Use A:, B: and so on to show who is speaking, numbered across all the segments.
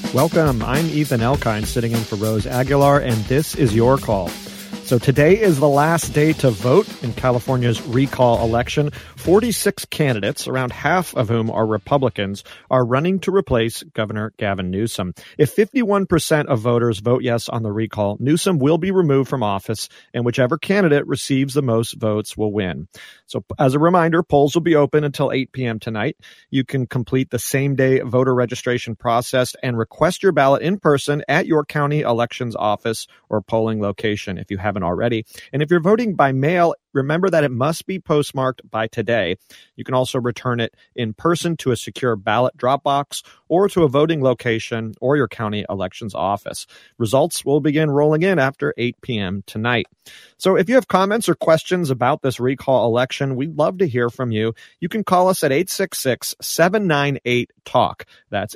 A: Welcome. I'm Ethan Elkind, sitting in for Rose Aguilar, and this is Your Call. So today is the last day to vote in California's recall election. 46 candidates, around half of whom are Republicans, are running to replace Governor Gavin Newsom. If 51% of voters vote yes on the recall, Newsom will be removed from office, and whichever candidate receives the most votes will win. So as a reminder, polls will be open until 8 p.m. tonight. You can complete the same-day voter registration process and request your ballot in person at your county elections office or polling location if you haven't already. And if you're voting by mail, remember that it must be postmarked by today. You can also return it in person to a secure ballot drop box or to a voting location or your county elections office. Results will begin rolling in after 8 p.m. tonight. So if you have comments or questions about this recall election, we'd love to hear from you. You can call us at 866-798-TALK. That's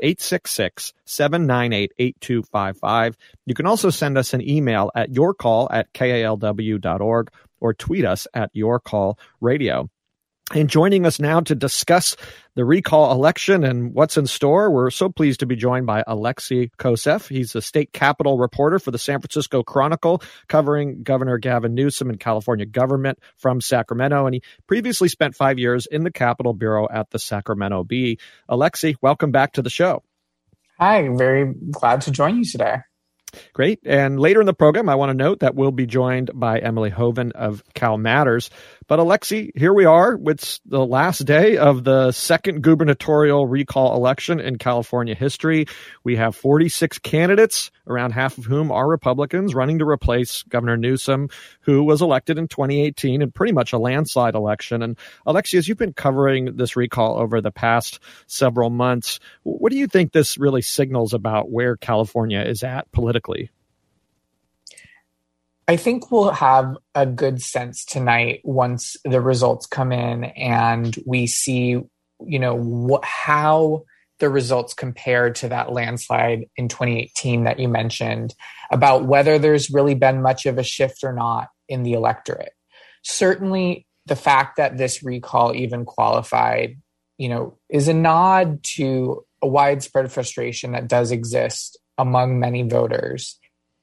A: 866-798-8255. You can also send us an email at yourcall@kalw.org or tweet us at YourCallRadio. And joining us now to discuss the recall election and what's in store, we're so pleased to be joined by Alexei Koseff. He's a state capitol reporter for the San Francisco Chronicle, covering Governor Gavin Newsom and California government from Sacramento. And he previously spent 5 years in the Capitol Bureau at the Sacramento Bee. Alexei, welcome back to the show.
B: Hi, very glad to join you today.
A: Great. And later in the program, I want to note that we'll be joined by Emily Hoven of Cal Matters. But Alexei, here we are. It's the last day of the second gubernatorial recall election in California history. We have 46 candidates, around half of whom are Republicans, running to replace Governor Newsom, who was elected in 2018 in pretty much a landslide election. And Alexei, as you've been covering this recall over the past several months, what do you think this really signals about where California is at politically?
B: I think we'll have a good sense tonight once the results come in and we see, how the results compare to that landslide in 2018 that you mentioned, about whether there's really been much of a shift or not in the electorate. Certainly, the fact that this recall even qualified, is a nod to a widespread frustration that does exist among many voters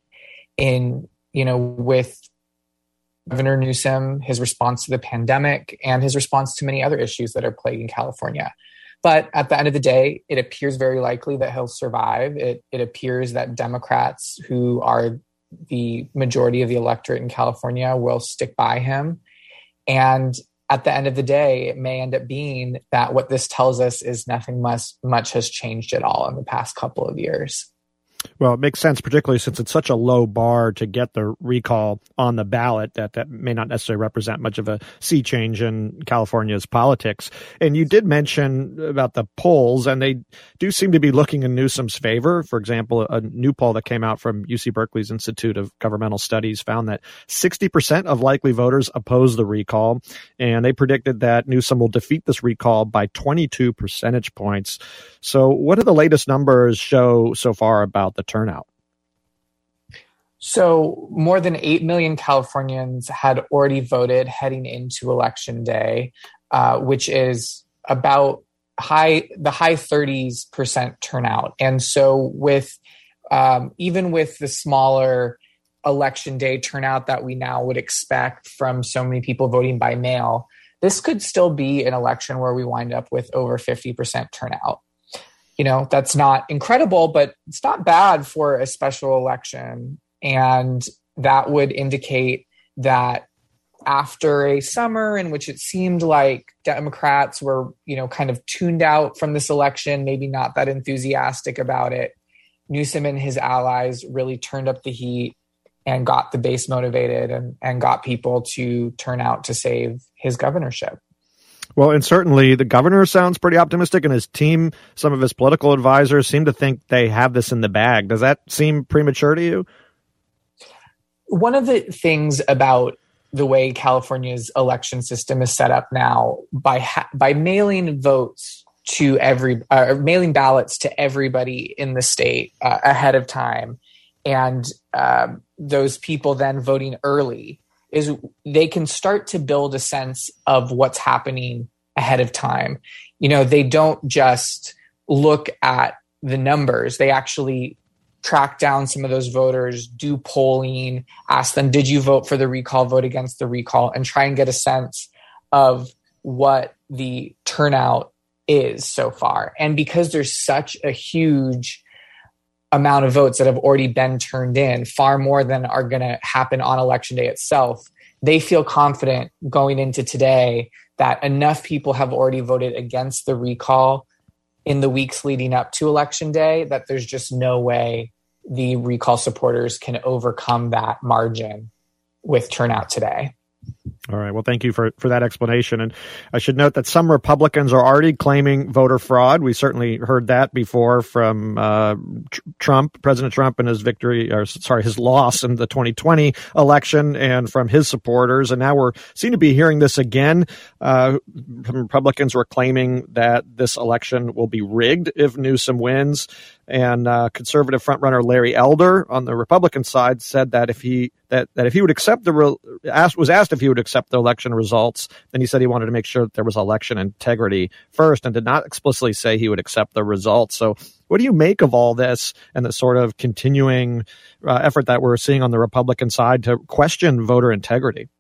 B: with Governor Newsom, his response to the pandemic, and his response to many other issues that are plaguing California. But at the end of the day, it appears very likely that he'll survive. It appears that Democrats, who are the majority of the electorate in California, will stick by him. And at the end of the day, it may end up being that what this tells us is nothing much has changed at all in the past couple of years.
A: Well, it makes sense, particularly since it's such a low bar to get the recall on the ballot that may not necessarily represent much of a sea change in California's politics. And you did mention about the polls, and they do seem to be looking in Newsom's favor. For example, a new poll that came out from UC Berkeley's Institute of Governmental Studies found that 60% of likely voters oppose the recall, and they predicted that Newsom will defeat this recall by 22 percentage points. So what do the latest numbers show so far about the turnout?
B: So more than 8 million Californians had already voted heading into Election Day, which is about the high 30% turnout. And so with even with the smaller Election Day turnout that we now would expect from so many people voting by mail, this could still be an election where we wind up with over 50% turnout. That's not incredible, but it's not bad for a special election. And that would indicate that after a summer in which it seemed like Democrats were, kind of tuned out from this election, maybe not that enthusiastic about it, Newsom and his allies really turned up the heat and got the base motivated and got people to turn out to save his governorship.
A: Well, and certainly the governor sounds pretty optimistic, and his team, some of his political advisors, seem to think they have this in the bag. Does that seem premature to you?
B: One of the things about the way California's election system is set up now, by mailing votes to mailing ballots to everybody in the state ahead of time, and those people then voting early, is they can start to build a sense of what's happening ahead of time. They don't just look at the numbers. They actually track down some of those voters, do polling, ask them, did you vote for the recall, vote against the recall, and try and get a sense of what the turnout is so far. And because there's such a huge amount of votes that have already been turned in, far more than are going to happen on election day itself, they feel confident going into today that enough people have already voted against the recall in the weeks leading up to election day that there's just no way the recall supporters can overcome that margin with turnout today.
A: All right. Well, thank you for that explanation. And I should note that some Republicans are already claiming voter fraud. We certainly heard that before from President Trump and his loss in the 2020 election, and from his supporters. And now we're seem to be hearing this again. Republicans were claiming that this election will be rigged if Newsom wins. And conservative frontrunner Larry Elder on the Republican side said that if he would accept was asked if he would accept the election results, then he said he wanted to make sure that there was election integrity first, and did not explicitly say he would accept the results. So what do you make of all this and the sort of continuing effort that we're seeing on the Republican side to question voter integrity?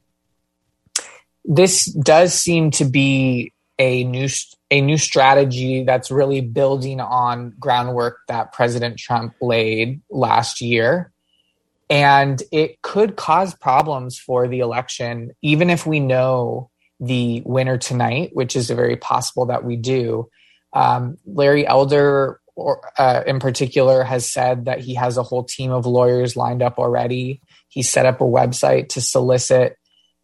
B: This does seem to be a new strategy that's really building on groundwork that President Trump laid last year. And it could cause problems for the election, even if we know the winner tonight, which is very possible that we do. Larry Elder, in particular, has said that he has a whole team of lawyers lined up already. He set up a website to solicit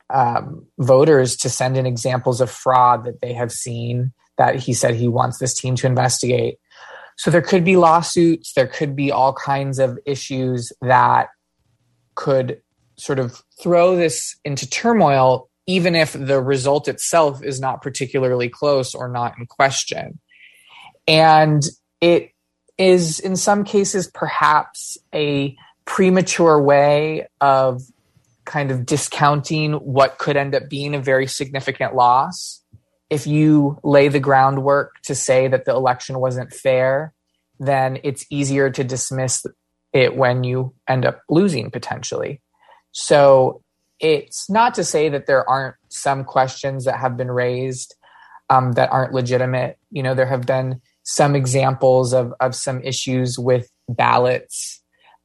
B: voters to send in examples of fraud that they have seen, that he said he wants this team to investigate. So there could be lawsuits, there could be all kinds of issues that could sort of throw this into turmoil, even if the result itself is not particularly close or not in question. And it is, in some cases, perhaps a premature way of kind of discounting what could end up being a very significant loss. If you lay the groundwork to say that the election wasn't fair, then it's easier to dismiss it when you end up losing potentially. So it's not to say that there aren't some questions that have been raised that aren't legitimate. You know, there have been some examples of some issues with ballots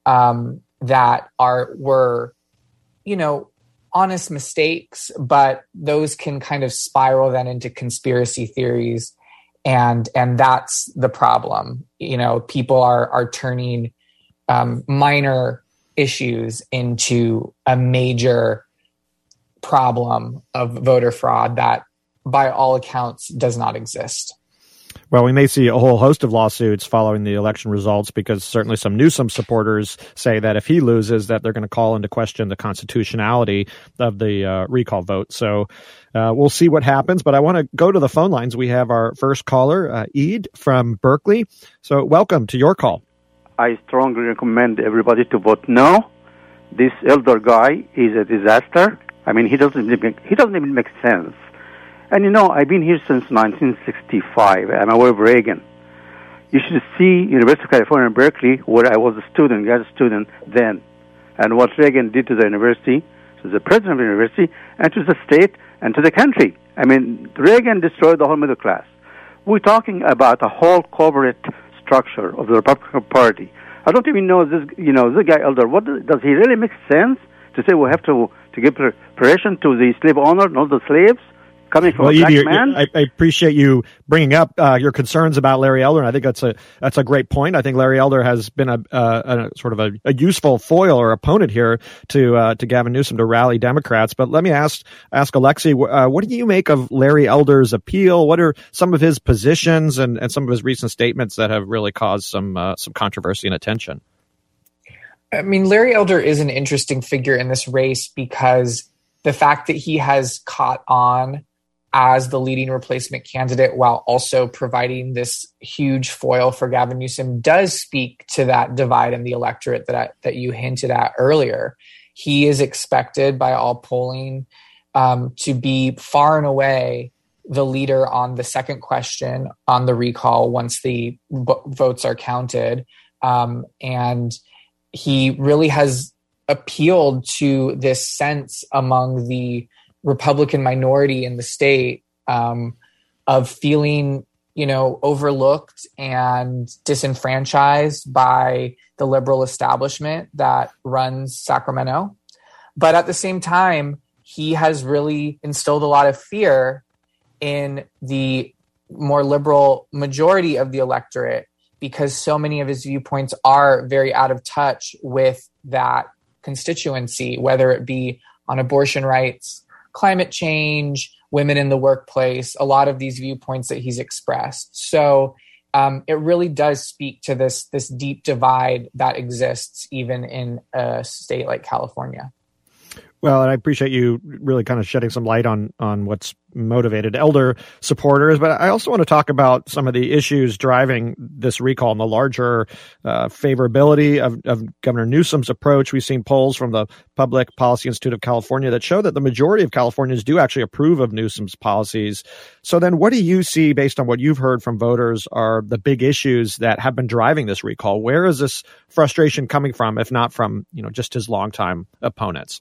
B: that were honest mistakes, but those can kind of spiral then into conspiracy theories. And that's the problem. You know, people are turning minor issues into a major problem of voter fraud that, by all accounts, does not exist.
A: Well, we may see a whole host of lawsuits following the election results, because certainly some Newsom supporters say that if he loses, that they're going to call into question the constitutionality of the recall vote. So we'll see what happens. But I want to go to the phone lines. We have our first caller, Eid from Berkeley. So welcome to Your Call.
C: I strongly recommend everybody to vote no. This Elder guy is a disaster. I mean, he doesn't even make sense. And, you know, I've been here since 1965. I'm aware of Reagan. You should see University of California, Berkeley, where I was a student, grad student then, and what Reagan did to the university, to the president of the university, and to the state, and to the country. I mean, Reagan destroyed the whole middle class. We're talking about a whole corporate structure of the Republican Party. I don't even know this guy Elder. Does he really make sense to say we have to give preparation to the slave owner, not the slaves? Coming from a black man?
A: I appreciate you bringing up your concerns about Larry Elder, and I think that's a great point. I think Larry Elder has been a sort of a useful foil or opponent here to Gavin Newsom to rally Democrats. But let me ask Alexei, what do you make of Larry Elder's appeal? What are some of his positions and some of his recent statements that have really caused some controversy and attention?
B: I mean, Larry Elder is an interesting figure in this race, because the fact that he has caught on as the leading replacement candidate while also providing this huge foil for Gavin Newsom does speak to that divide in the electorate that you hinted at earlier. He is expected by all polling to be far and away the leader on the second question on the recall once the votes are counted. And he really has appealed to this sense among the Republican minority in the state of feeling, overlooked and disenfranchised by the liberal establishment that runs Sacramento. But at the same time, he has really instilled a lot of fear in the more liberal majority of the electorate, because so many of his viewpoints are very out of touch with that constituency, whether it be on abortion rights, climate change, women in the workplace, a lot of these viewpoints that he's expressed. So it really does speak to this deep divide that exists even in a state like California.
A: Well, and I appreciate you really kind of shedding some light on what's motivated elder supporters. But I also want to talk about some of the issues driving this recall and the larger favorability of Governor Newsom's approach. We've seen polls from the Public Policy Institute of California that show that the majority of Californians do actually approve of Newsom's policies. So then what do you see, based on what you've heard from voters, are the big issues that have been driving this recall? Where is this frustration coming from, if not from, just his longtime opponents?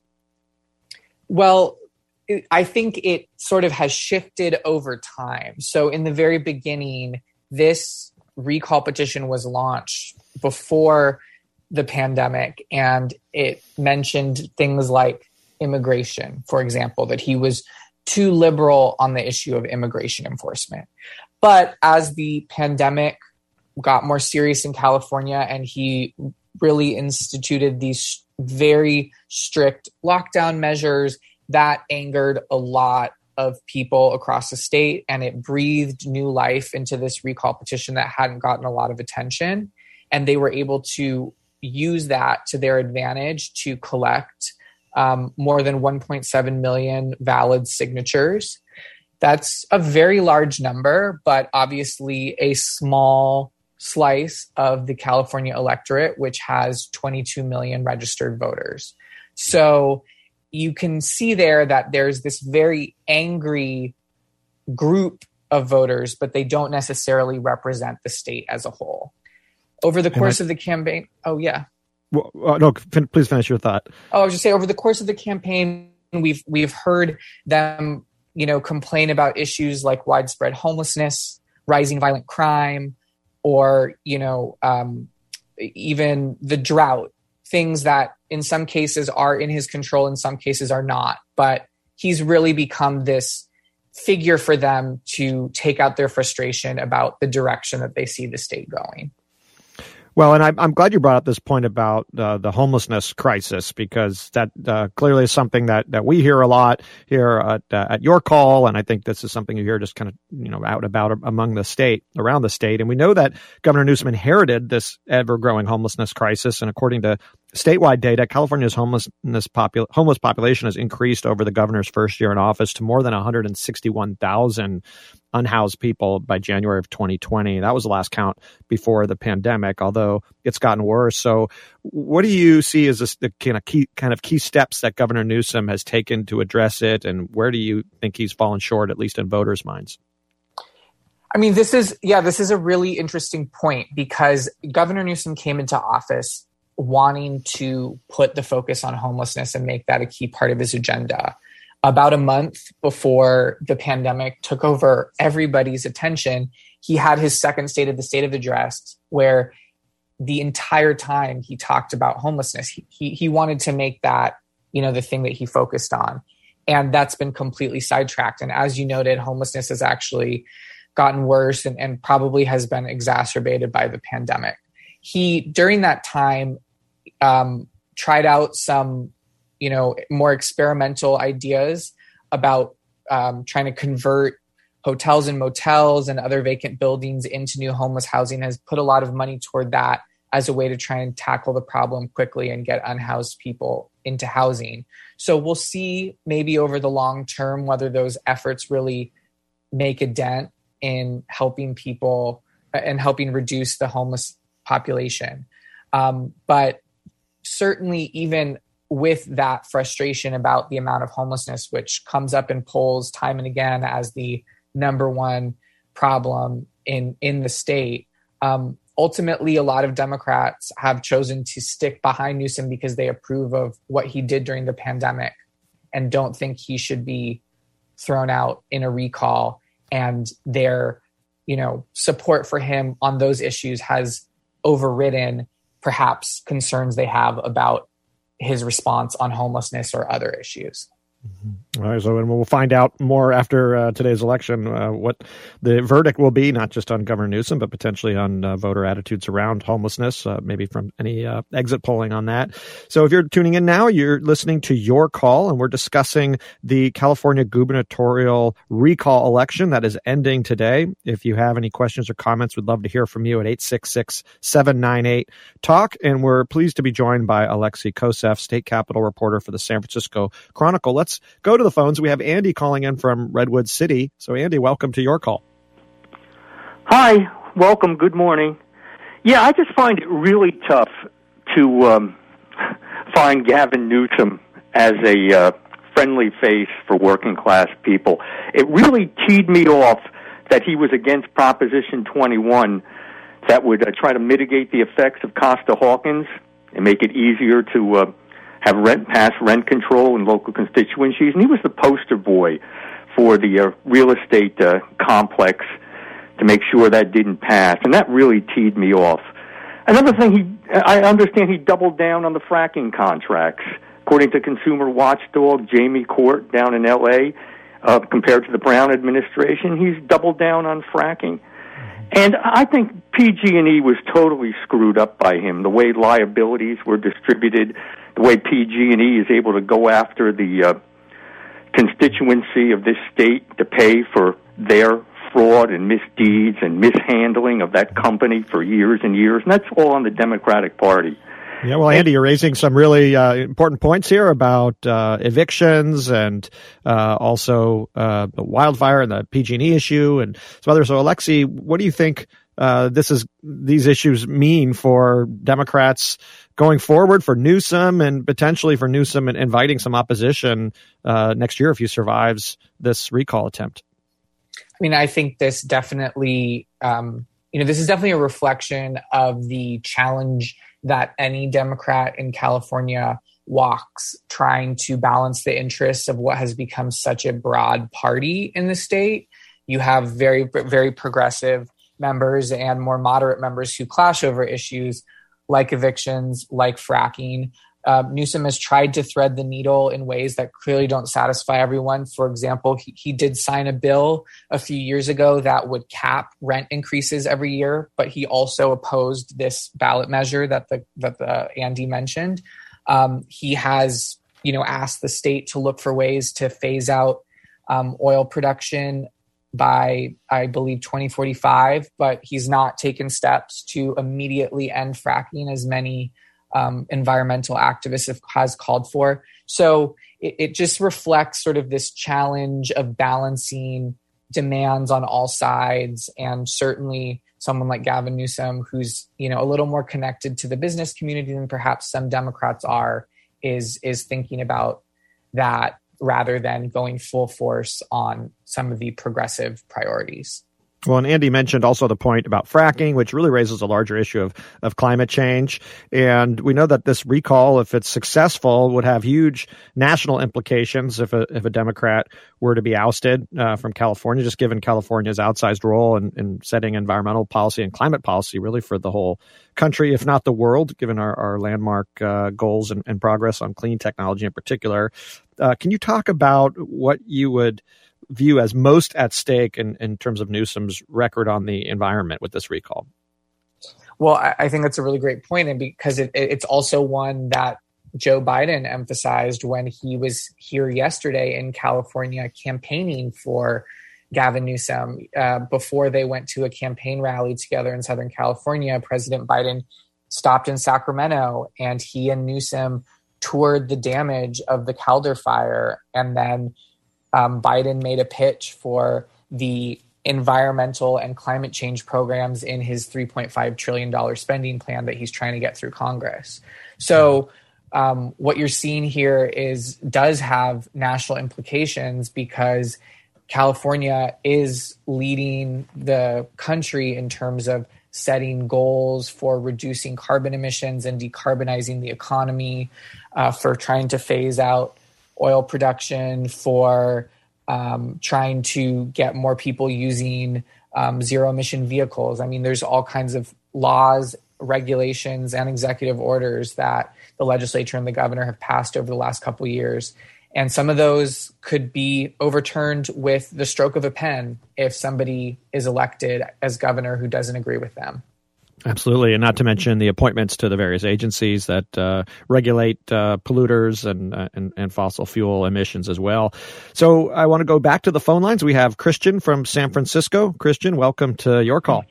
B: Well, I think it sort of has shifted over time. So in the very beginning, this recall petition was launched before the pandemic, and it mentioned things like immigration, for example, that he was too liberal on the issue of immigration enforcement. But as the pandemic got more serious in California and he really instituted these very strict lockdown measures, that angered a lot of people across the state, and it breathed new life into this recall petition that hadn't gotten a lot of attention. And they were able to use that to their advantage to collect more than 1.7 million valid signatures. That's a very large number, but obviously a small slice of the California electorate, which has 22 million registered voters. So you can see there that there's this very angry group of voters, but they don't necessarily represent the state as a whole. Over the course of the campaign,
A: Well, no, please finish your thought.
B: I was just saying, over the course of the campaign, we've heard them, complain about issues like widespread homelessness, rising violent crime, or even the drought. Things that in some cases are in his control, in some cases are not. But he's really become this figure for them to take out their frustration about the direction that they see the state going.
A: Well, and I'm glad you brought up this point about the homelessness crisis, because that clearly is something that we hear a lot here at Your Call, and I think this is something you hear just kind of out about around the state. And we know that Governor Newsom inherited this ever-growing homelessness crisis, and according to statewide data, California's homeless population has increased over the governor's first year in office to more than 161,000 unhoused people by January of 2020. That was the last count before the pandemic, although it's gotten worse. So what do you see as the kind of key steps that Governor Newsom has taken to address it, and where do you think he's fallen short, at least in voters' minds?
B: I mean, this is a really interesting point, because Governor Newsom came into office wanting to put the focus on homelessness and make that a key part of his agenda. About a month before the pandemic took over everybody's attention, he had his second State of the State address, where the entire time he talked about homelessness. He wanted to make that, the thing that he focused on. And that's been completely sidetracked. And as you noted, homelessness has actually gotten worse and probably has been exacerbated by the pandemic. He, during that time, tried out some more experimental ideas about trying to convert hotels and motels and other vacant buildings into new homeless housing, has put a lot of money toward that as a way to try and tackle the problem quickly and get unhoused people into housing. So we'll see maybe over the long term whether those efforts really make a dent in helping people and helping reduce the homeless population. But certainly even with that frustration about the amount of homelessness, which comes up in polls time and again as the number one problem in the state. Ultimately, a lot of Democrats have chosen to stick behind Newsom because they approve of what he did during the pandemic and don't think he should be thrown out in a recall. And their, support for him on those issues has overridden perhaps concerns they have about his response on homelessness or other issues.
A: All right, so and we'll find out more after today's election what the verdict will be, not just on Governor Newsom, but potentially on voter attitudes around homelessness, maybe from any exit polling on that. So if you're tuning in now, you're listening to Your Call, and we're discussing the California gubernatorial recall election that is ending today. If you have any questions or comments, we'd love to hear from you at 866-798-TALK. And we're pleased to be joined by Alexei Koseff, state capitol reporter for the San Francisco Chronicle. Let's go to the phones. We have Andy calling in from Redwood City. So, Andy, welcome to Your Call.
D: Hi, welcome. Good morning. Yeah, I just find it really tough to find Gavin Newsom as a friendly face for working class people. It really teed me off that he was against Proposition 21 that would try to mitigate the effects of Costa-Hawkins and make it easier to have pass rent control in local constituencies. And he was the poster boy for the real estate complex to make sure that didn't pass. And that really teed me off. Another thing, I understand he doubled down on the fracking contracts. According to consumer watchdog Jamie Court down in L.A., compared to the Brown administration, he's doubled down on fracking. And I think PG&E was totally screwed up by him, the way liabilities were distributed, the way PG&E is able to go after the constituency of this state to pay for their fraud and misdeeds and mishandling of that company for years and years. And that's all on the Democratic Party.
A: Yeah, well, Andy, you're raising some really important points here about evictions and also the wildfire and the PG&E issue and some others. So, Alexei, what do you think these issues mean for Democrats going forward, for Newsom, and potentially for Newsom and inviting some opposition next year if he survives this recall attempt?
B: I mean, I think this definitely, this is definitely a reflection of the challenge that any Democrat in California walks, trying to balance the interests of what has become such a broad party in the state. You have very, very progressive members and more moderate members who clash over issues like evictions, like fracking. Newsom has tried to thread the needle in ways that clearly don't satisfy everyone. For example, he did sign a bill a few years ago that would cap rent increases every year, but he also opposed this ballot measure that Andy mentioned. He has, asked the state to look for ways to phase out oil production by, I believe, 2045, but he's not taken steps to immediately end fracking as many environmental activists has called for. So it just reflects sort of this challenge of balancing demands on all sides. And certainly someone like Gavin Newsom, who's, a little more connected to the business community than perhaps some Democrats are, is thinking about that rather than going full force on some of the progressive priorities.
A: Well, and Andy mentioned also the point about fracking, which really raises a larger issue of climate change. And we know that this recall, if it's successful, would have huge national implications if a Democrat were to be ousted from California, just given California's outsized role in setting environmental policy and climate policy really for the whole country, if not the world, given our landmark goals and progress on clean technology in particular. Can you talk about what you would view as most at stake in terms of Newsom's record on the environment with this recall?
B: Well, I think that's a really great point, and because it's also one that Joe Biden emphasized when he was here yesterday in California campaigning for Gavin Newsom. Before they went to a campaign rally together in Southern California, President Biden stopped in Sacramento, and he and Newsom toured the damage of the Calder fire, and then Biden made a pitch for the environmental and climate change programs in his $3.5 trillion spending plan that he's trying to get through Congress. So what you're seeing here does have national implications because California is leading the country in terms of setting goals for reducing carbon emissions and decarbonizing the economy, for trying to phase out oil production, for trying to get more people using zero-emission vehicles. I mean, there's all kinds of laws, regulations, and executive orders that the legislature and the governor have passed over the last couple of years. And some of those could be overturned with the stroke of a pen if somebody is elected as governor who doesn't agree with them.
A: Absolutely, and not to mention the appointments to the various agencies that regulate polluters and fossil fuel emissions as well. So I want to go back to the phone lines. We have Christian from San Francisco. Christian, welcome to Your Call.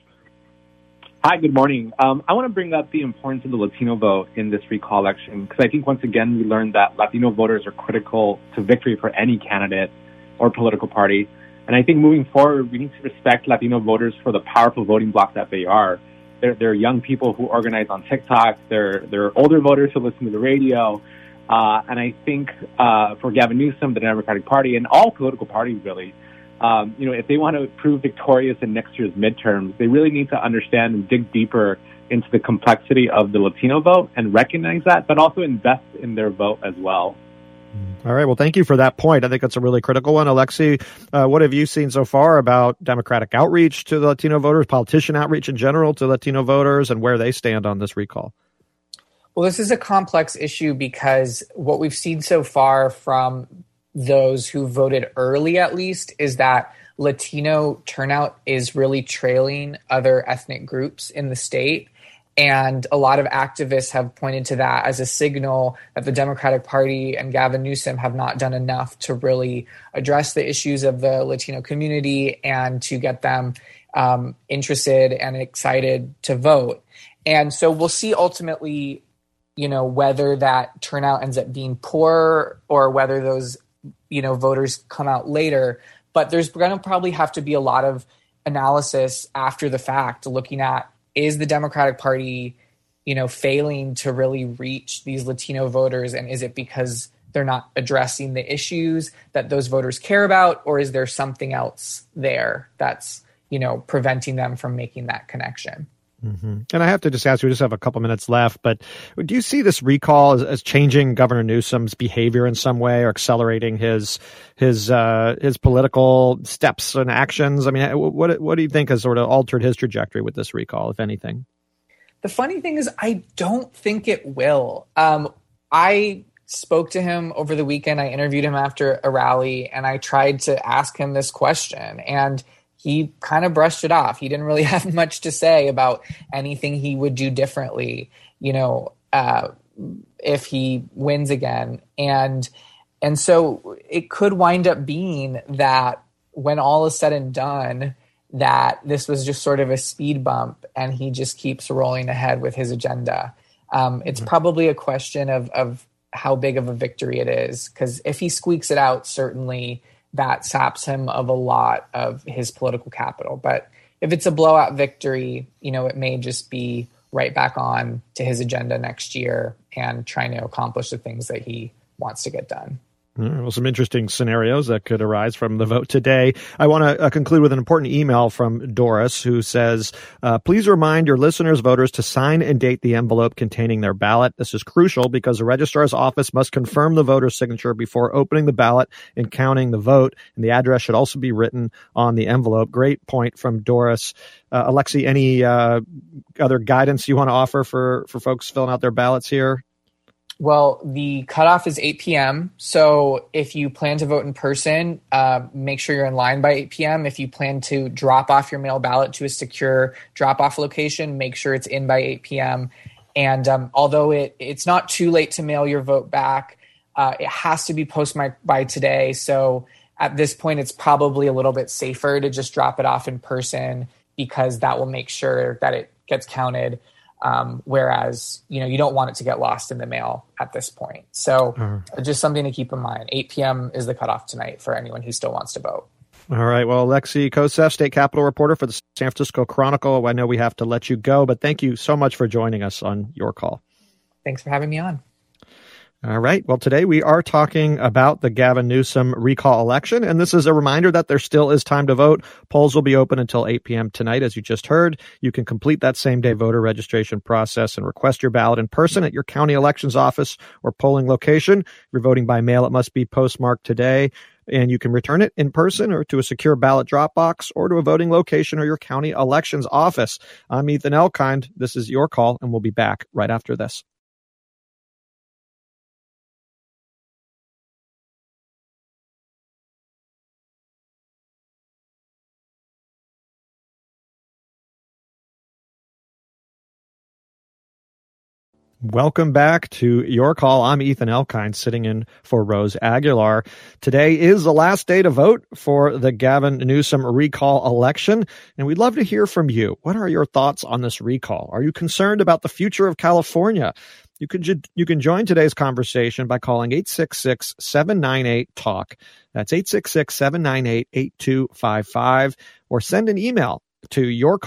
E: Hi, good morning. I want to bring up the importance of the Latino vote in this recall election, because I think once again we learned that Latino voters are critical to victory for any candidate or political party. And I think moving forward, we need to respect Latino voters for the powerful voting bloc that they are. They're young people who organize on TikTok. They're older voters who listen to the radio. And I think for Gavin Newsom, the Democratic Party, and all political parties really, if they want to prove victorious in next year's midterms, they really need to understand and dig deeper into the complexity of the Latino vote and recognize that, but also invest in their vote as well.
A: All right. Well, thank you for that point. I think that's a really critical one. Alexi, what have you seen so far about Democratic outreach to the Latino voters, politician outreach in general to Latino voters, and where they stand on this recall?
B: Well, this is a complex issue because what we've seen so far from those who voted early, at least, is that Latino turnout is really trailing other ethnic groups in the state. And a lot of activists have pointed to that as a signal that the Democratic Party and Gavin Newsom have not done enough to really address the issues of the Latino community and to get them interested and excited to vote. And so we'll see ultimately, whether that turnout ends up being poor or whether those, voters come out later. But there's going to probably have to be a lot of analysis after the fact, looking at, is the Democratic Party, failing to really reach these Latino voters? And is it because they're not addressing the issues that those voters care about? Or is there something else there that's, preventing them from making that connection?
A: Mm-hmm. And I have to just ask you, we just have a couple minutes left, but do you see this recall as changing Governor Newsom's behavior in some way or accelerating his political steps and actions? I mean, what do you think has sort of altered his trajectory with this recall, if anything?
B: The funny thing is, I don't think it will. I spoke to him over the weekend. I interviewed him after a rally, and I tried to ask him this question, and he kind of brushed it off. He didn't really have much to say about anything he would do differently, if he wins again. And so it could wind up being that when all is said and done, that this was just sort of a speed bump and he just keeps rolling ahead with his agenda. It's probably a question of how big of a victory it is, because if he squeaks it out, certainly that saps him of a lot of his political capital. But if it's a blowout victory, it may just be right back on to his agenda next year and trying to accomplish the things that he wants to get done.
A: Well, some interesting scenarios that could arise from the vote today. I want to conclude with an important email from Doris, who says, please remind your listeners, voters, to sign and date the envelope containing their ballot. This is crucial because the registrar's office must confirm the voter's signature before opening the ballot and counting the vote. And the address should also be written on the envelope. Great point from Doris. Alexi, any other guidance you want to offer for folks filling out their ballots here?
B: Well, the cutoff is 8 p.m. So if you plan to vote in person, make sure you're in line by 8 p.m. If you plan to drop off your mail ballot to a secure drop-off location, make sure it's in by 8 p.m. And although it's not too late to mail your vote back, it has to be posted by today. So at this point, it's probably a little bit safer to just drop it off in person, because that will make sure that it gets counted. Whereas, you don't want it to get lost in the mail at this point. So just something to keep in mind. 8 p.m. is the cutoff tonight for anyone who still wants to vote.
A: All right. Well, Alexi Kosseff, State Capitol reporter for the San Francisco Chronicle. I know we have to let you go, but thank you so much for joining us on Your Call.
B: Thanks for having me on.
A: All right. Well, today we are talking about the Gavin Newsom recall election, and this is a reminder that there still is time to vote. Polls will be open until 8 p.m. tonight, as you just heard. You can complete that same-day voter registration process and request your ballot in person at your county elections office or polling location. If you're voting by mail, it must be postmarked today, and you can return it in person or to a secure ballot drop box or to a voting location or your county elections office. I'm Ethan Elkind. This is Your Call, and we'll be back right after this. Welcome back to Your Call. I'm Ethan Elkind, sitting in for Rose Aguilar. Today is the last day to vote for the Gavin Newsom recall election, and we'd love to hear from you. What are your thoughts on this recall? Are you concerned about the future of California? You can join today's conversation by calling 866-798-TALK. That's 866-798-8255, or send an email to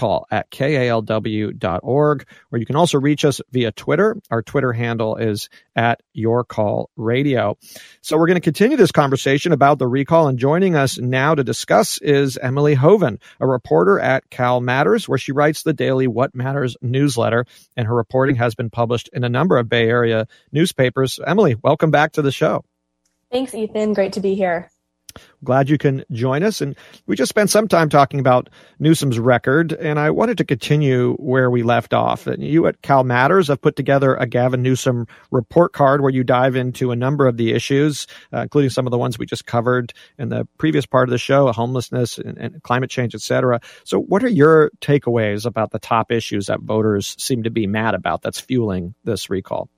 A: yourcall@kalw.org, or you can also reach us via Twitter. Our Twitter handle is @YourCallRadio. So we're going to continue this conversation about the recall, and joining us now to discuss is Emily Hoven, a reporter at Cal Matters, where she writes the daily What Matters newsletter, and her reporting has been published in a number of Bay Area newspapers. Emily, welcome back to the show.
F: Thanks, Ethan. Great to be here.
A: Glad you can join us. And we just spent some time talking about Newsom's record, and I wanted to continue where we left off. And you at Cal Matters have put together a Gavin Newsom report card where you dive into a number of the issues, including some of the ones we just covered in the previous part of the show, homelessness and climate change, et cetera. So what are your takeaways about the top issues that voters seem to be mad about that's fueling this recall?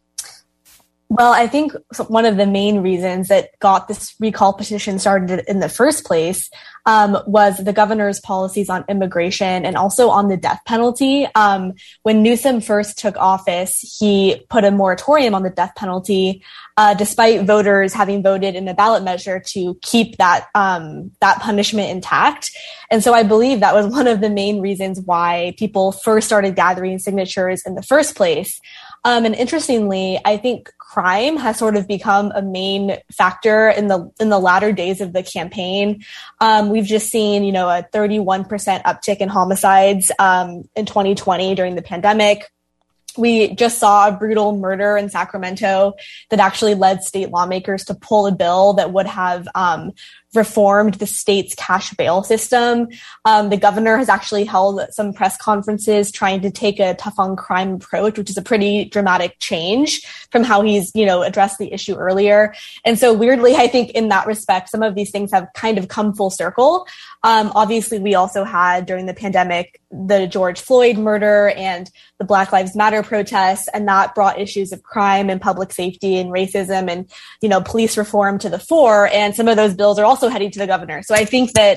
F: Well, I think one of the main reasons that got this recall petition started in the first place was the governor's policies on immigration and also on the death penalty. When Newsom first took office, he put a moratorium on the death penalty, despite voters having voted in a ballot measure to keep that punishment intact. And so I believe that was one of the main reasons why people first started gathering signatures in the first place. And interestingly, I think crime has sort of become a main factor in the latter days of the campaign. We've just seen, a 31% uptick in homicides in 2020 during the pandemic. We just saw a brutal murder in Sacramento that actually led state lawmakers to pull a bill that would have reformed the state's cash bail system. The governor has actually held some press conferences trying to take a tough on crime approach, which is a pretty dramatic change from how he's, addressed the issue earlier. And so weirdly, I think in that respect, some of these things have kind of come full circle. Obviously, we also had during the pandemic, the George Floyd murder and the Black Lives Matter protests, and that brought issues of crime and public safety and racism and, police reform to the fore. And some of those bills are also heading to the governor. So I think that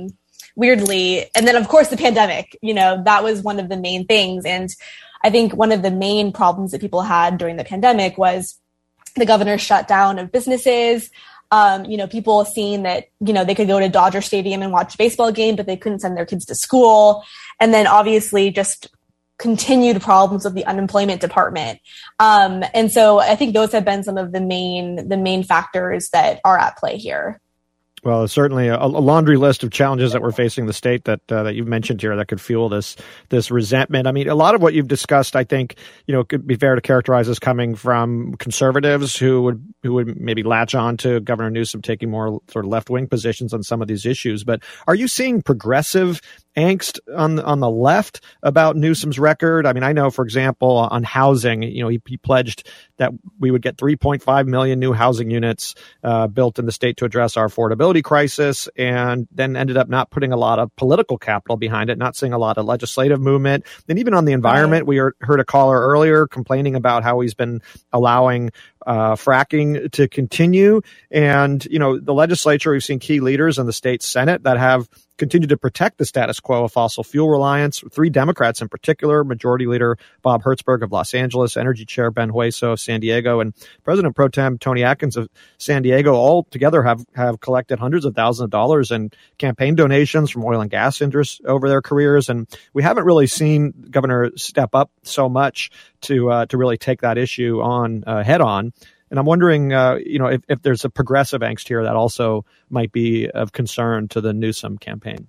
F: weirdly, and then of course the pandemic, that was one of the main things. And I think one of the main problems that people had during the pandemic was the governor's shutdown of businesses. People seeing that, they could go to Dodger Stadium and watch a baseball game, but they couldn't send their kids to school. And then obviously just continued problems with the unemployment department. And so I think those have been some of the main factors that are at play here.
A: Well, certainly a laundry list of challenges that we're facing the state that you've mentioned here that could fuel this resentment. I mean, a lot of what you've discussed, I think, could be fair to characterize as coming from conservatives who would maybe latch on to Governor Newsom taking more sort of left-wing positions on some of these issues. But are you seeing progressive angst on the left about Newsom's record? I mean, I know, for example, on housing, he pledged that we would get 3.5 million new housing units built in the state to address our affordability crisis, and then ended up not putting a lot of political capital behind it, not seeing a lot of legislative movement. And even on the environment, we heard a caller earlier complaining about how he's been allowing fracking to continue. And, the legislature, we've seen key leaders in the state Senate that have continued to protect the status quo of fossil fuel reliance. 3 Democrats in particular, Majority Leader Bob Hertzberg of Los Angeles, Energy Chair Ben Hueso of San Diego, and President Pro Tem Tony Atkins of San Diego, all together have collected hundreds of thousands of dollars in campaign donations from oil and gas interests over their careers. And we haven't really seen Governor step up so much to really take that issue on head on. And I'm wondering, if there's a progressive angst here that also might be of concern to the Newsom campaign.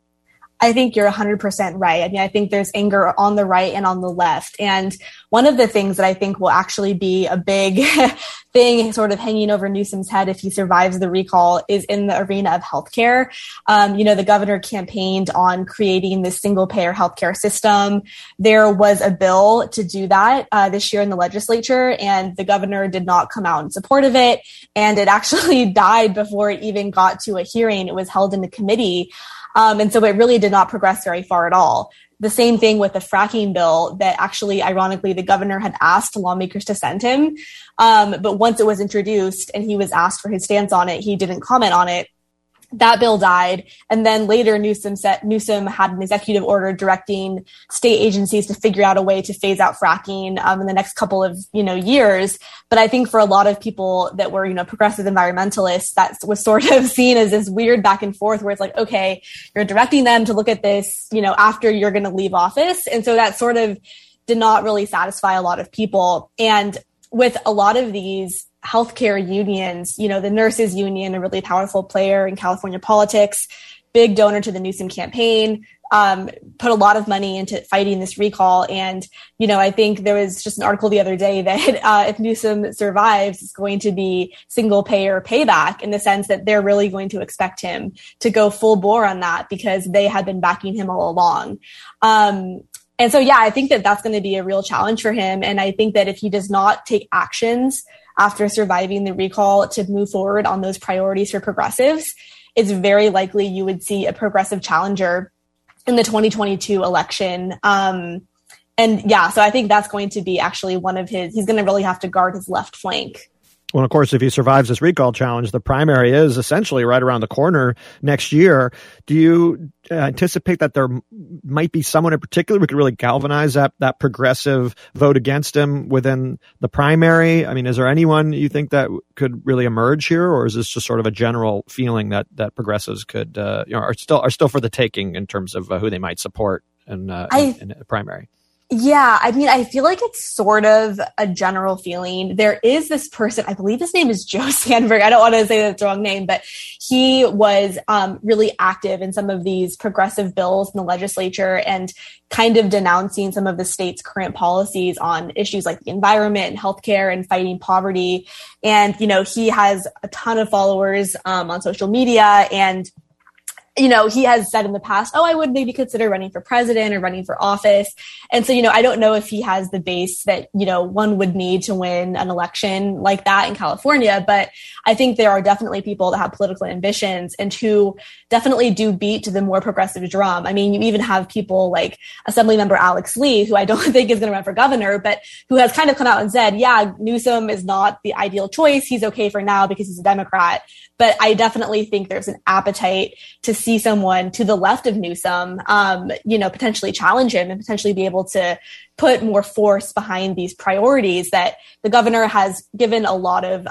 F: I think you're 100% right. I mean, I think there's anger on the right and on the left. And one of the things that I think will actually be a big thing sort of hanging over Newsom's head if he survives the recall is in the arena of healthcare. The governor campaigned on creating this single payer healthcare system. There was a bill to do that this year in the legislature, and the governor did not come out in support of it. And it actually died before it even got to a hearing. It was held in the committee. And so it really did not progress very far at all. The same thing with the fracking bill that actually, ironically, the governor had asked lawmakers to send him. But once it was introduced and he was asked for his stance on it, he didn't comment on it. That bill died. And then later Newsom had an executive order directing state agencies to figure out a way to phase out fracking in the next couple of, years. But I think for a lot of people that were, progressive environmentalists, that was sort of seen as this weird back and forth where it's like, okay, you're directing them to look at this, after you're going to leave office. And so that sort of did not really satisfy a lot of people. And with a lot of these healthcare unions, the nurses union, a really powerful player in California politics, big donor to the Newsom campaign, put a lot of money into fighting this recall. And, I think there was just an article the other day that if Newsom survives, it's going to be single payer payback in the sense that they're really going to expect him to go full bore on that because they had been backing him all along. And so, I think that that's going to be a real challenge for him. And I think that if he does not take actions after surviving the recall to move forward on those priorities for progressives, it's very likely you would see a progressive challenger in the 2022 election. So I think that's going to be actually he's going to really have to guard his left flank.
A: Well, of course, if he survives this recall challenge, the primary is essentially right around the corner next year. Do you anticipate that there might be someone in particular who could really galvanize that progressive vote against him within the primary? I mean, is there anyone you think that could really emerge here, or is this just sort of a general feeling that progressives could, are still for the taking in terms of who they might support in the primary?
F: Yeah, I mean, I feel like it's sort of a general feeling. There is this person, I believe his name is Joe Sandberg. I don't want to say that's the wrong name, but he was really active in some of these progressive bills in the legislature and kind of denouncing some of the state's current policies on issues like the environment and healthcare and fighting poverty. And, he has a ton of followers on social media, and he has said in the past, I would maybe consider running for president or running for office. And so, I don't know if he has the base that, one would need to win an election like that in California. But I think there are definitely people that have political ambitions and who definitely do beat to the more progressive drum. I mean, you even have people like Assemblymember Alex Lee, who I don't think is going to run for governor, but who has kind of come out and said, Newsom is not the ideal choice. He's okay for now because he's a Democrat. But I definitely think there's an appetite to see someone to the left of Newsom, potentially challenge him and potentially be able to put more force behind these priorities that the governor has given a lot of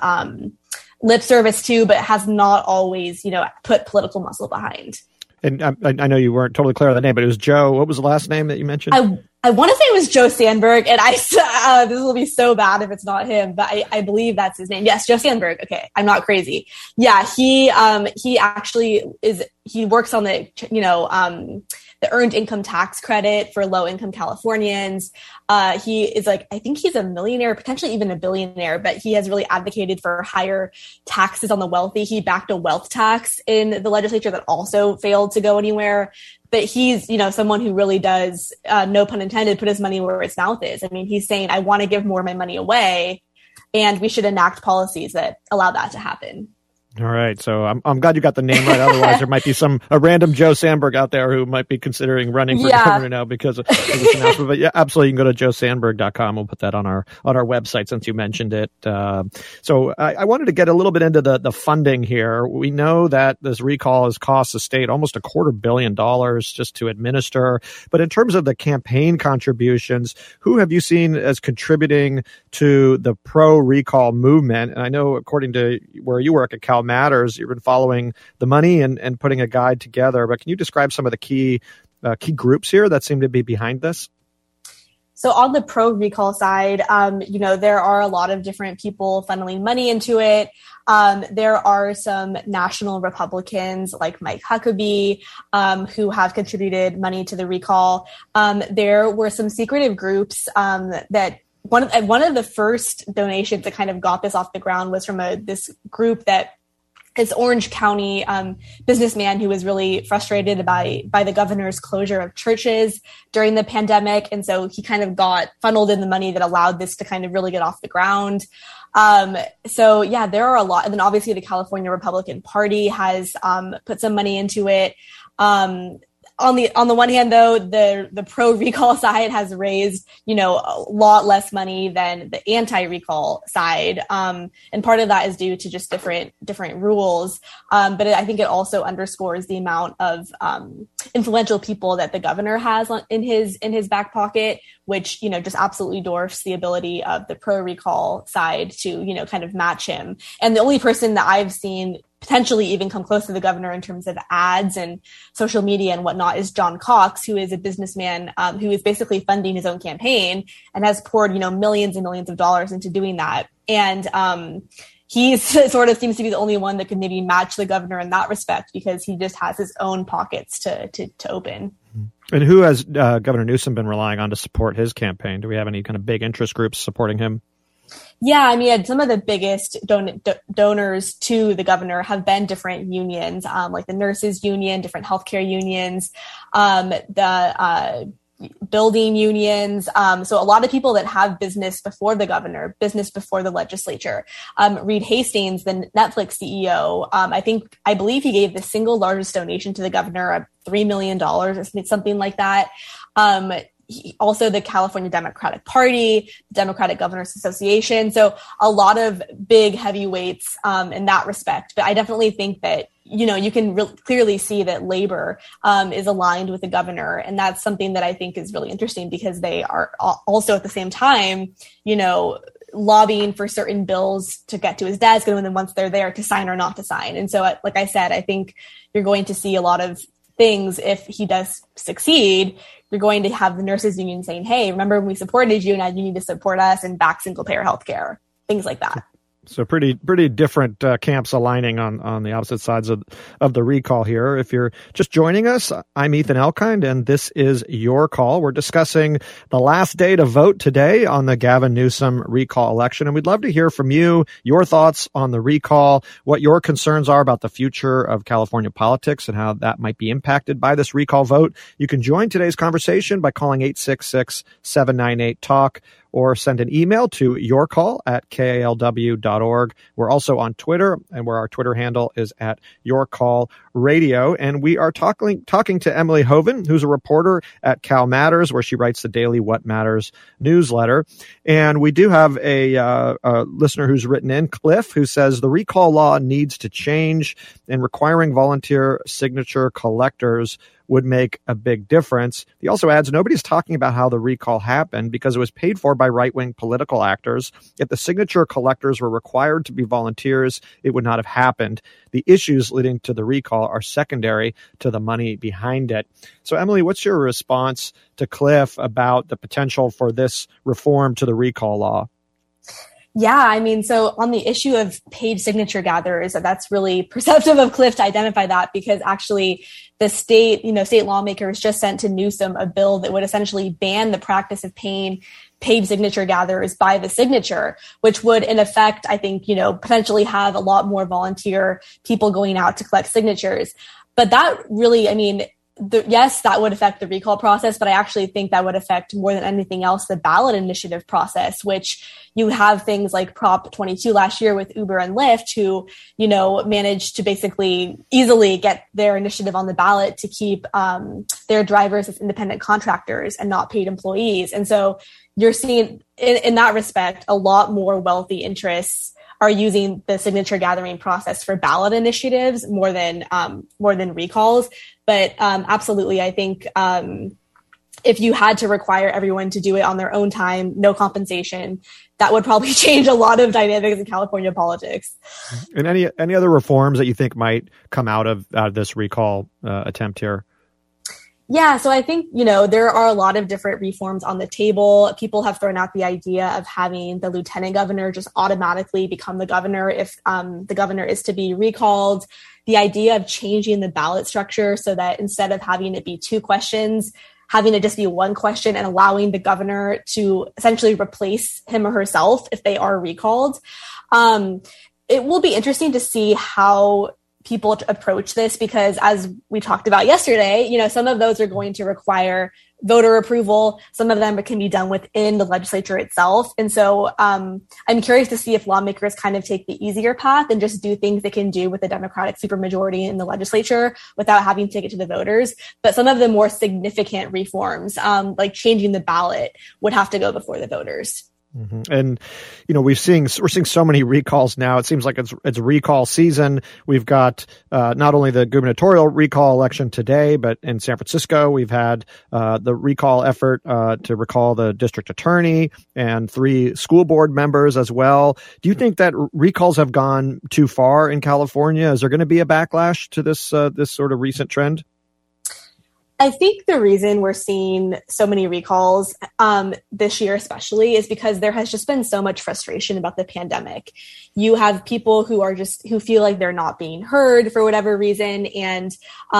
F: lip service to, but has not always, put political muscle behind.
A: And I know you weren't totally clear on the name, but it was Joe. What was the last name that you mentioned?
F: I want to say it was Joe Sandberg, and this will be so bad if it's not him, but I believe that's his name. Yes, Joe Sandberg. Okay, I'm not crazy. Yeah, he actually he works on the earned income tax credit for low income Californians. He is I think he's a millionaire, potentially even a billionaire, but he has really advocated for higher taxes on the wealthy. He backed a wealth tax in the legislature that also failed to go anywhere. But he's, someone who really does, no pun intended, put his money where his mouth is. I mean, he's saying, I want to give more of my money away, and we should enact policies that allow that to happen.
A: All right. So I'm glad you got the name right. Otherwise, there might be a random Joe Sandberg out there who might be considering running for governor now because of this announcement. But yeah, absolutely. You can go to joesandberg.com. We'll put that on our website since you mentioned it. So I wanted to get a little bit into the funding here. We know that this recall has cost the state almost $250 million just to administer. But in terms of the campaign contributions, who have you seen as contributing to the pro-recall movement? And I know, according to where you work at Cal Matters, you've been following the money and putting a guide together. But can you describe some of the key groups here that seem to be behind this?
F: So on the pro recall side, there are a lot of different people funneling money into it. There are some national Republicans like Mike Huckabee, who have contributed money to the recall. There were some secretive groups that one of the first donations that kind of got this off the ground was from this group that is Orange County businessman who was really frustrated by the governor's closure of churches during the pandemic. And so he kind of got funneled in the money that allowed this to kind of really get off the ground. So yeah, there are a lot. And then obviously the California Republican Party has put some money into it. On the one hand, though, the pro recall side has raised, a lot less money than the anti recall side. And part of that is due to just different rules. But I think it also underscores the amount of influential people that the governor has in his back pocket, which, just absolutely dwarfs the ability of the pro recall side to, kind of match him. And the only person that I've seen potentially even come close to the governor in terms of ads and social media and whatnot is John Cox, who is a businessman who is basically funding his own campaign and has poured, millions and millions of dollars into doing that. And he sort of seems to be the only one that could maybe match the governor in that respect because he just has his own pockets to open.
A: And who has Governor Newsom been relying on to support his campaign? Do we have any kind of big interest groups supporting him?
F: Yeah, I mean, some of the biggest donors to the governor have been different unions, like the nurses union, different healthcare unions, the building unions. So a lot of people that have business before the governor, business before the legislature. Reed Hastings, the Netflix CEO, I believe he gave the single largest donation to the governor of $3 million or something like that. Also the California Democratic Party, Democratic Governors Association. So a lot of big heavyweights in that respect. But I definitely think that, you can clearly see that labor is aligned with the governor. And that's something that I think is really interesting because they are also at the same time, lobbying for certain bills to get to his desk. And then once they're there to sign or not to sign. And so, like I said, I think you're going to see a lot of things if he does succeed. You're going to have the nurses union saying, hey, remember when we supported you, now you need to support us and back single payer healthcare, things like that.
A: So pretty different camps aligning on the opposite sides of the recall here. If you're just joining us, I'm Ethan Elkind, and this is Your Call. We're discussing the last day to vote today on the Gavin Newsom recall election, and we'd love to hear from you, your thoughts on the recall, what your concerns are about the future of California politics and how that might be impacted by this recall vote. You can join today's conversation by calling 866-798-TALK. or send an email to yourcall@kalw.org. We're also on Twitter, and where our Twitter handle is @YourCallRadio. And we are talking to Emily Hoven, who's a reporter at Cal Matters, where she writes the daily What Matters newsletter. And we do have a listener who's written in, Cliff, who says the recall law needs to change, and requiring volunteer signature collectors would make a big difference. He also adds, nobody's talking about how the recall happened because it was paid for by right-wing political actors. If the signature collectors were required to be volunteers, it would not have happened. The issues leading to the recall are secondary to the money behind it. So, Emily, what's your response to Cliff about the potential for this reform to the recall law?
F: Yeah, I mean, so on the issue of paid signature gatherers, that's really perceptive of Cliff to identify that, because actually the state lawmakers just sent to Newsom a bill that would essentially ban the practice of paying paid signature gatherers by the signature, which would in effect, I think, potentially have a lot more volunteer people going out to collect signatures. But that really, I mean, yes, that would affect the recall process, but I actually think that would affect more than anything else the ballot initiative process, which you have things like Prop 22 last year with Uber and Lyft, who, managed to basically easily get their initiative on the ballot to keep their drivers as independent contractors and not paid employees. And so you're seeing in that respect, a lot more wealthy interests are using the signature gathering process for ballot initiatives more than recalls. But absolutely, I think if you had to require everyone to do it on their own time, no compensation, that would probably change a lot of dynamics in California politics.
A: And any other reforms that you think might come out of this recall attempt here?
F: Yeah, so I think, there are a lot of different reforms on the table. People have thrown out the idea of having the lieutenant governor just automatically become the governor if the governor is to be recalled. The idea of changing the ballot structure so that instead of having it be 2 questions, having it just be 1 question and allowing the governor to essentially replace him or herself if they are recalled. It will be interesting to see how people approach this, because as we talked about yesterday, some of those are going to require voter approval. Some of them can be done within the legislature itself. And so I'm curious to see if lawmakers kind of take the easier path and just do things they can do with the Democratic supermajority in the legislature without having to take it to the voters. But some of the more significant reforms, like changing the ballot, would have to go before the voters.
A: Mm-hmm. And, we're seeing so many recalls now. It seems like it's recall season. We've got not only the gubernatorial recall election today, but in San Francisco, we've had the recall effort to recall the district attorney and 3 school board members as well. Do you think that recalls have gone too far in California? Is there going to be a backlash to this sort of recent trend?
F: I think the reason we're seeing so many recalls this year especially is because there has just been so much frustration about the pandemic. You have people who feel like they're not being heard for whatever reason. And,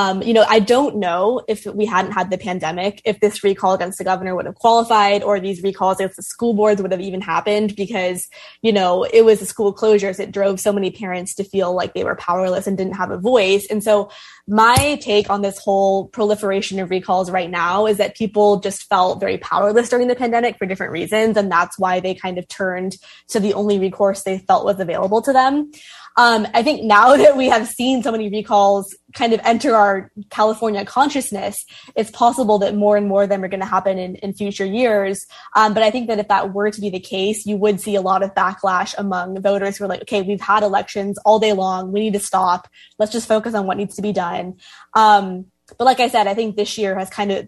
F: I don't know if we hadn't had the pandemic, if this recall against the governor would have qualified, or these recalls against the school boards would have even happened, because, it was the school closures. It drove so many parents to feel like they were powerless and didn't have a voice. And so my take on this whole proliferation of recalls right now is that people just felt very powerless during the pandemic for different reasons. And that's why they kind of turned to the only recourse they felt was available to them. I think now that we have seen so many recalls kind of enter our California consciousness, it's possible that more and more of them are going to happen in future years. But I think that if that were to be the case, you would see a lot of backlash among voters who are like, okay, we've had elections all day long. We need to stop. Let's just focus on what needs to be done. But like I said, I think this year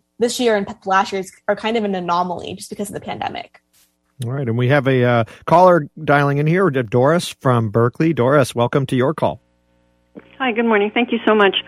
F: and last year's are kind of an anomaly just because of the pandemic.
A: All right. And we have a caller dialing in here, Doris from Berkeley. Doris, welcome to Your Call.
G: Hi, good morning. Thank you so much.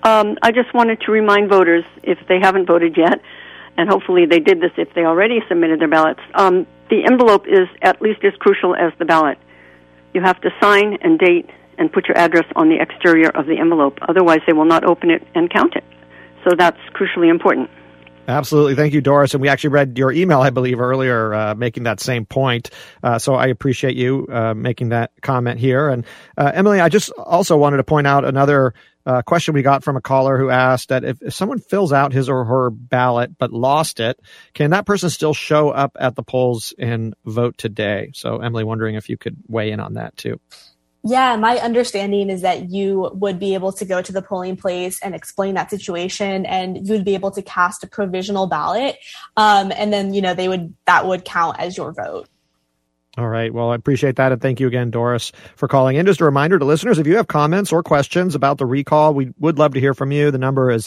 G: I just wanted to remind voters, if they haven't voted yet, and hopefully they did this if they already submitted their ballots, the envelope is at least as crucial as the ballot. You have to sign and date and put your address on the exterior of the envelope. Otherwise, they will not open it and count it. So that's crucially important.
A: Absolutely. Thank you, Doris. And we actually read your email, I believe, earlier, making that same point. So I appreciate you making that comment here. And Emily, I just also wanted to point out another question we got from a caller who asked that if someone fills out his or her ballot but lost it, can that person still show up at the polls and vote today? So Emily, wondering if you could weigh in on that too.
F: Yeah, my understanding is that you would be able to go to the polling place and explain that situation, and you would be able to cast a provisional ballot. And then, that would count as your vote.
A: All right. Well, I appreciate that. And thank you again, Doris, for calling in. Just a reminder to listeners, if you have comments or questions about the recall, we would love to hear from you. The number is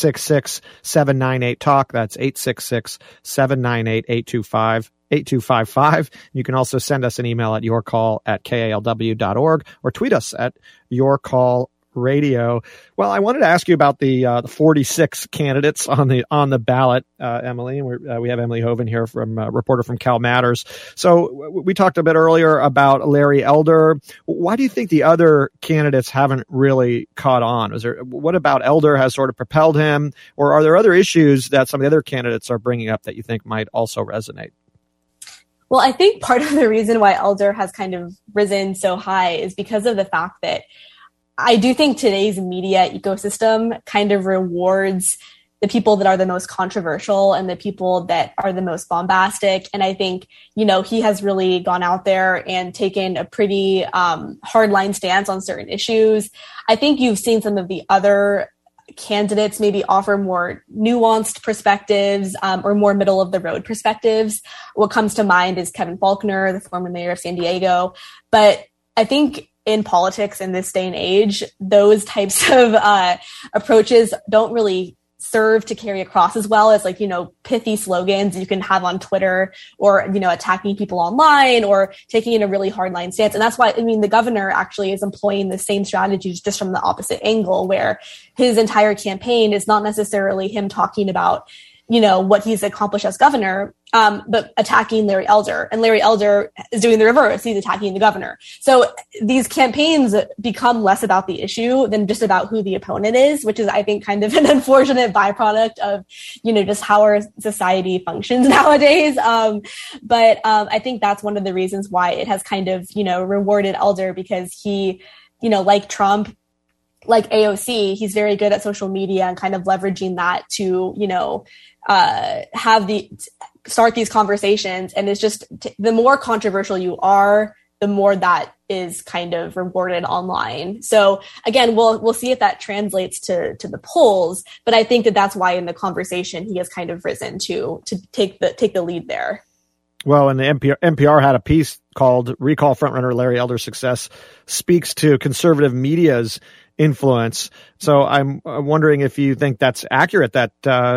A: 866-798-TALK. That's 866-798-825. 8255. You can also send us an email at yourcall@kalw.org or tweet us at yourcallradio. Well, I wanted to ask you about the 46 candidates on the ballot, Emily. We have Emily Hoven here, reporter from Cal Matters. So we talked a bit earlier about Larry Elder. Why do you think the other candidates haven't really caught on? What about Elder has sort of propelled him, or are there other issues that some of the other candidates are bringing up that you think might also resonate?
F: Well, I think part of the reason why Elder has kind of risen so high is because of the fact that I do think today's media ecosystem kind of rewards the people that are the most controversial and the people that are the most bombastic. And I think, he has really gone out there and taken a pretty hardline stance on certain issues. I think you've seen some of the other candidates maybe offer more nuanced perspectives or more middle of the road perspectives. What comes to mind is Kevin Faulconer, the former mayor of San Diego. But I think in politics in this day and age, those types of approaches don't really serve to carry across as well as like, pithy slogans you can have on Twitter or, attacking people online or taking a really hardline stance. And that's why, the governor actually is employing the same strategies just from the opposite angle, where his entire campaign is not necessarily him talking about, what he's accomplished as governor, but attacking Larry Elder. And Larry Elder is doing the reverse. He's attacking the governor. So these campaigns become less about the issue than just about who the opponent is, which is, I think, kind of an unfortunate byproduct of, just how our society functions nowadays. But I think that's one of the reasons why it has kind of, rewarded Elder, because he, like Trump, like AOC, he's very good at social media and kind of leveraging that to, start these conversations. And it's just the more controversial you are, the more that is kind of rewarded online. So again, we'll see if that translates to the polls, but I think that that's why in the conversation he has kind of risen to take the lead there.
A: Well, and the NPR had a piece called "Recall Frontrunner Larry Elder's Success Speaks to Conservative Media's Influence." So I'm wondering if you think that's accurate, that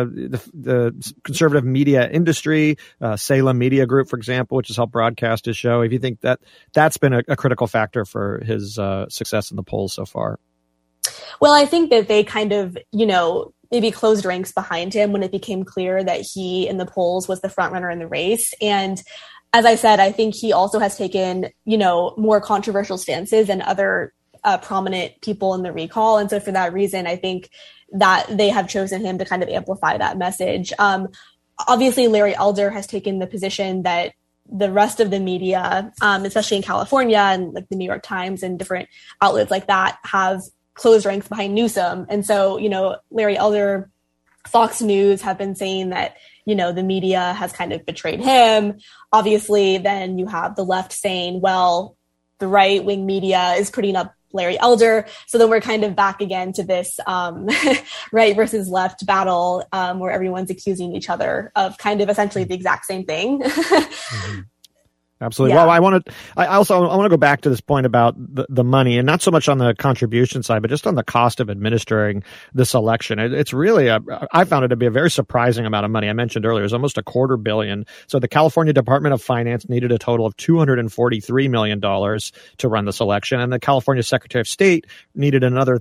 A: the conservative media industry, Salem Media Group, for example, which has helped broadcast his show, if you think that's been a critical factor for his success in the polls so far.
F: Well, I think that they kind of, maybe closed ranks behind him when it became clear that he in the polls was the front runner in the race. And as I said, I think he also has taken, more controversial stances than other prominent people in the recall. And so for that reason, I think that they have chosen him to kind of amplify that message. Obviously, Larry Elder has taken the position that the rest of the media, especially in California and like the New York Times and different outlets like that, have closed ranks behind Newsom. And so, Larry Elder, Fox News have been saying that, the media has kind of betrayed him. Obviously, then you have the left saying, well, the right-wing media is putting up Larry Elder. So then we're kind of back again to this right versus left battle where everyone's accusing each other of kind of essentially the exact same thing.
A: Mm-hmm. Absolutely.
F: Yeah.
A: Well, I want to go back to this point about the money, and not so much on the contribution side, but just on the cost of administering this election. It's really I found it to be a very surprising amount of money. I mentioned earlier, it was almost $250 million. So the California Department of Finance needed a total of $243 million to run this election, and the California Secretary of State needed another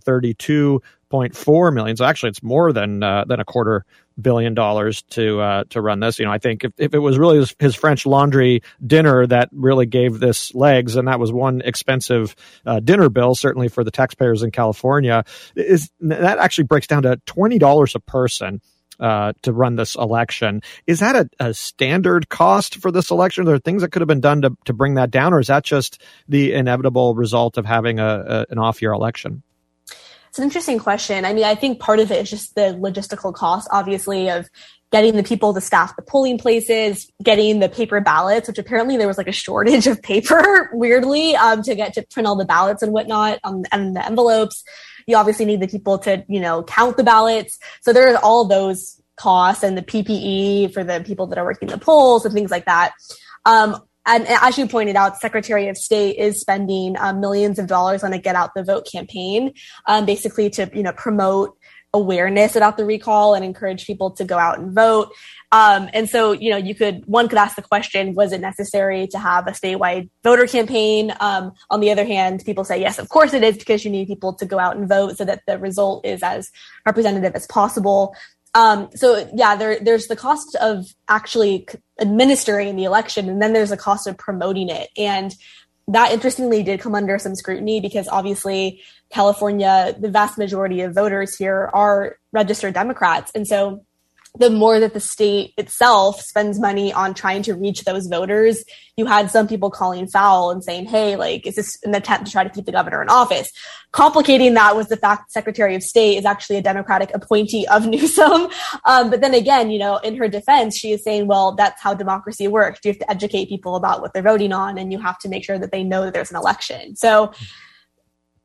A: $32.4 million. So actually, it's more than $250 million to run this. I think if it was really his French Laundry dinner that really gave this legs, and that was one expensive dinner bill, certainly for the taxpayers in California, that actually breaks down to $20 a person to run this election. Is that a standard cost for this election? Are there things that could have been done to bring that down, or is that just the inevitable result of having an off-year election?
F: It's an interesting question. I think part of it is just the logistical cost, obviously, of getting the people to staff the polling places, getting the paper ballots, which apparently there was like a shortage of paper, weirdly, to print all the ballots and whatnot, and the envelopes. You obviously need the people to, count the ballots. So there are all those costs, and the PPE for the people that are working the polls and things like that. And as you pointed out, the Secretary of State is spending millions of dollars on a Get Out the Vote campaign, basically to, promote awareness about the recall and encourage people to go out and vote. And so, one could ask the question, was it necessary to have a statewide voter campaign? On the other hand, people say, yes, of course it is, because you need people to go out and vote so that the result is as representative as possible. There's the cost of actually administering the election, and then there's the cost of promoting it. And that, interestingly, did come under some scrutiny because obviously California, the vast majority of voters here are registered Democrats. And so the more that the state itself spends money on trying to reach those voters, you had some people calling foul and saying, hey, is this an attempt to try to keep the governor in office? Complicating that was the fact the Secretary of State is actually a Democratic appointee of Newsom. But then again, in her defense, she is saying, well, that's how democracy works. You have to educate people about what they're voting on, and you have to make sure that they know that there's an election. So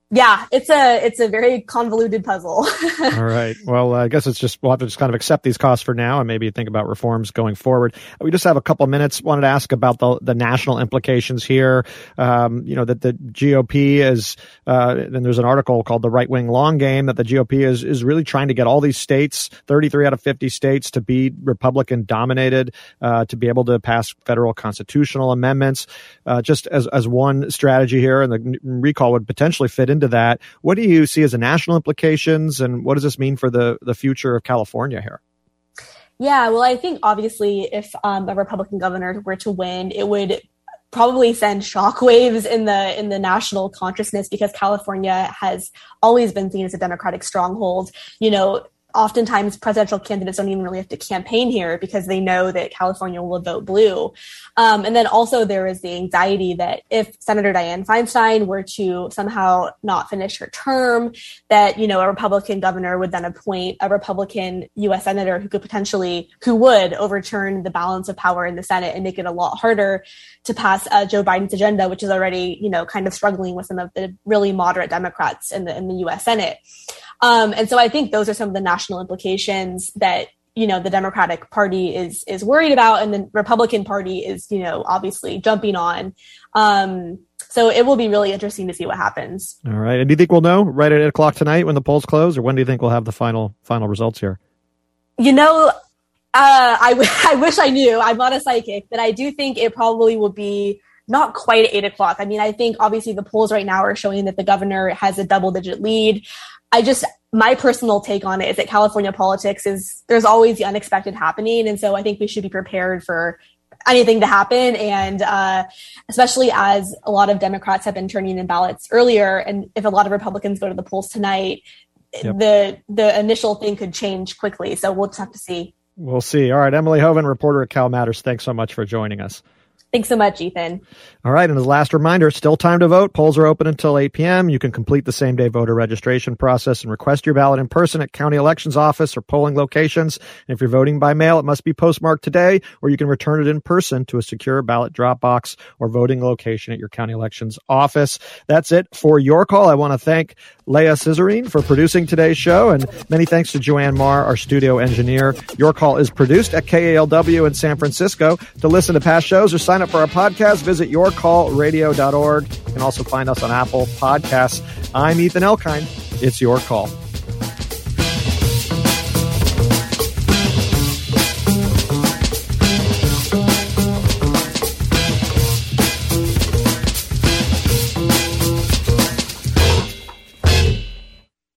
F: Yeah, it's a very convoluted puzzle.
A: All right. Well, I guess we'll have to just kind of accept these costs for now and maybe think about reforms going forward. We just have a couple minutes. Wanted to ask about the national implications here. That the GOP is, and there's an article called The Right Wing Long Game, that the GOP is really trying to get all these states, 33 out of 50 states, to be Republican dominated, to be able to pass federal constitutional amendments, just as one strategy here. And the recall would potentially fit into that. What do you see as the national implications, and what does this mean for the future of California here?
F: Yeah, well, I think obviously if a Republican governor were to win, it would probably send shockwaves in the national consciousness, because California has always been seen as a Democratic stronghold. Oftentimes presidential candidates don't even really have to campaign here because they know that California will vote blue. And then also there is the anxiety that if Senator Dianne Feinstein were to somehow not finish her term, that, a Republican governor would then appoint a Republican U.S. senator who would overturn the balance of power in the Senate and make it a lot harder to pass Joe Biden's agenda, which is already, kind of struggling with some of the really moderate Democrats in the U.S. Senate. And so I think those are some of the national implications that, the Democratic Party is worried about, and the Republican Party is, obviously jumping on. So it will be really interesting to see what happens.
A: All right. And do you think we'll know right at 8:00 tonight when the polls close, or when do you think we'll have the final results here?
F: I wish I knew. I'm not a psychic, but I do think it probably will be not quite at 8:00. I mean, I think obviously the polls right now are showing that the governor has a double-digit lead. My personal take on it is that California politics there's always the unexpected happening. And so I think we should be prepared for anything to happen. And especially as a lot of Democrats have been turning in ballots earlier. And if a lot of Republicans go to the polls tonight, the initial thing could change quickly. So we'll just have to see.
A: We'll see. All right. Emily Hoeven, reporter at Cal Matters. Thanks so much for joining us.
F: Thanks so much, Ethan.
A: All right. And as a last reminder, still time to vote. Polls are open until 8 p.m. You can complete the same-day voter registration process and request your ballot in person at county elections office or polling locations. And if you're voting by mail, it must be postmarked today, or you can return it in person to a secure ballot drop box or voting location at your county elections office. That's it for Your Call. I want to thank Leah Cesarine for producing today's show, and many thanks to Joanne Marr, our studio engineer. Your Call is produced at KALW in San Francisco. To listen to past shows or sign up for our podcast, visit yourcallradio.org. You can also find us on Apple Podcasts. I'm Ethan Elkind. It's Your Call.